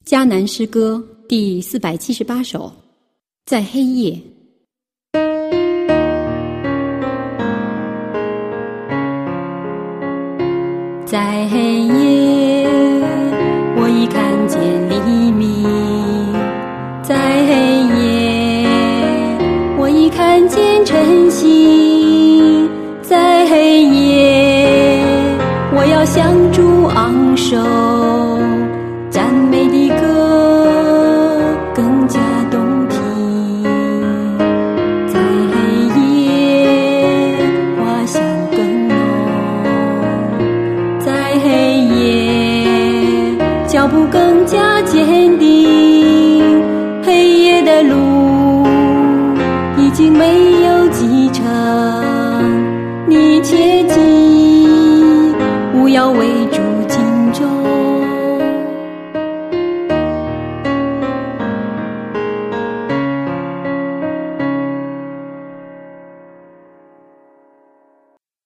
迦南诗歌第478首，在黑夜。在黑夜，我已看见黎明；在黑夜，我已看见晨星；在黑夜，我要向主昂首。